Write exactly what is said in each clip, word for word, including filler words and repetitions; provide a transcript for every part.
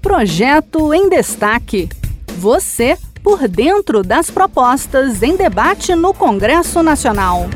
Projeto em Destaque. Você por dentro das propostas em debate no Congresso Nacional.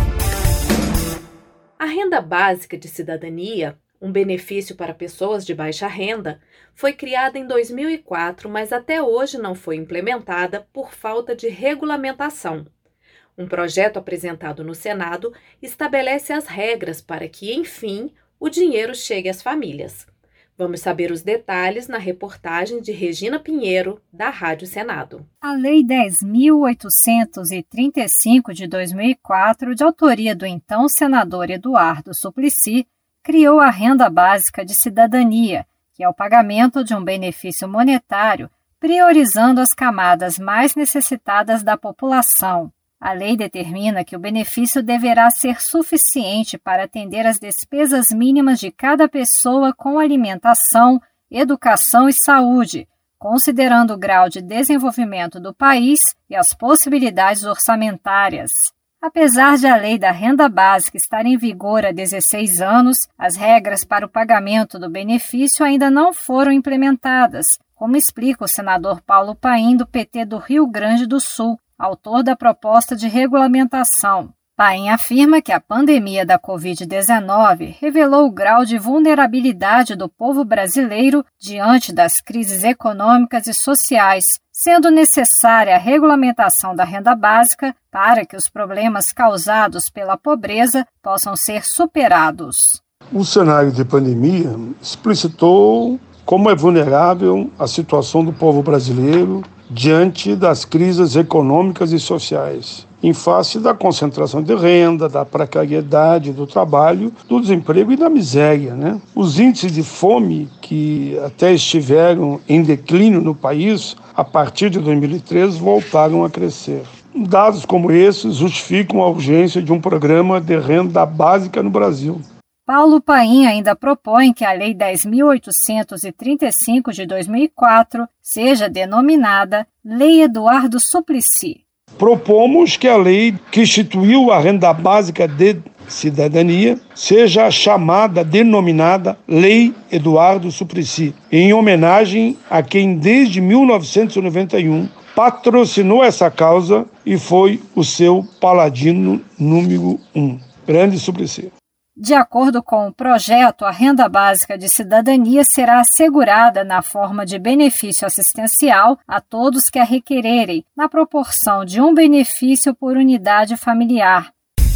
A Renda Básica de Cidadania, um benefício para pessoas de baixa renda, foi criada em dois mil e quatro, mas até hoje não foi implementada por falta de regulamentação. Um projeto apresentado no Senado estabelece as regras para que, enfim, o dinheiro chegue às famílias. Vamos saber os detalhes na reportagem de Regina Pinheiro, da Rádio Senado. A Lei dez mil oitocentos e trinta e cinco de dois mil e quatro, de autoria do então senador Eduardo Suplicy, criou a Renda Básica de Cidadania, que é o pagamento de um benefício monetário, priorizando as camadas mais necessitadas da população. A lei determina que o benefício deverá ser suficiente para atender às despesas mínimas de cada pessoa com alimentação, educação e saúde, considerando o grau de desenvolvimento do país e as possibilidades orçamentárias. Apesar de a lei da renda básica estar em vigor há dezesseis anos, as regras para o pagamento do benefício ainda não foram implementadas, como explica o senador Paulo Paim, do P T do Rio Grande do Sul, autor da proposta de regulamentação. Paim afirma que a pandemia da covid dezenove revelou o grau de vulnerabilidade do povo brasileiro diante das crises econômicas e sociais, sendo necessária a regulamentação da renda básica para que os problemas causados pela pobreza possam ser superados. O cenário de pandemia explicitou como é vulnerável a situação do povo brasileiro diante das crises econômicas e sociais, em face da concentração de renda, da precariedade do trabalho, do desemprego e da miséria, né? Os índices de fome, que até estiveram em declínio no país, a partir de dois mil e treze, voltaram a crescer. Dados como esses justificam a urgência de um programa de renda básica no Brasil. Paulo Paim ainda propõe que a Lei dez mil oitocentos e trinta e cinco de dois mil e quatro seja denominada Lei Eduardo Suplicy. Propomos que a lei que instituiu a renda básica de cidadania seja chamada, denominada Lei Eduardo Suplicy, em homenagem a quem desde mil novecentos e noventa e um patrocinou essa causa e foi o seu paladino número um, grande Suplicy. De acordo com o projeto, a renda básica de cidadania será assegurada na forma de benefício assistencial a todos que a requererem, na proporção de um benefício por unidade familiar.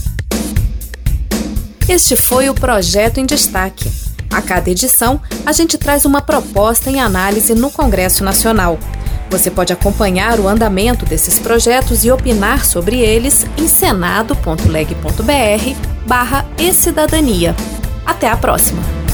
Este foi o Projeto em Destaque. A cada edição, a gente traz uma proposta em análise no Congresso Nacional. Você pode acompanhar o andamento desses projetos e opinar sobre eles em senado ponto leg ponto br barra e cidadania. Até a próxima!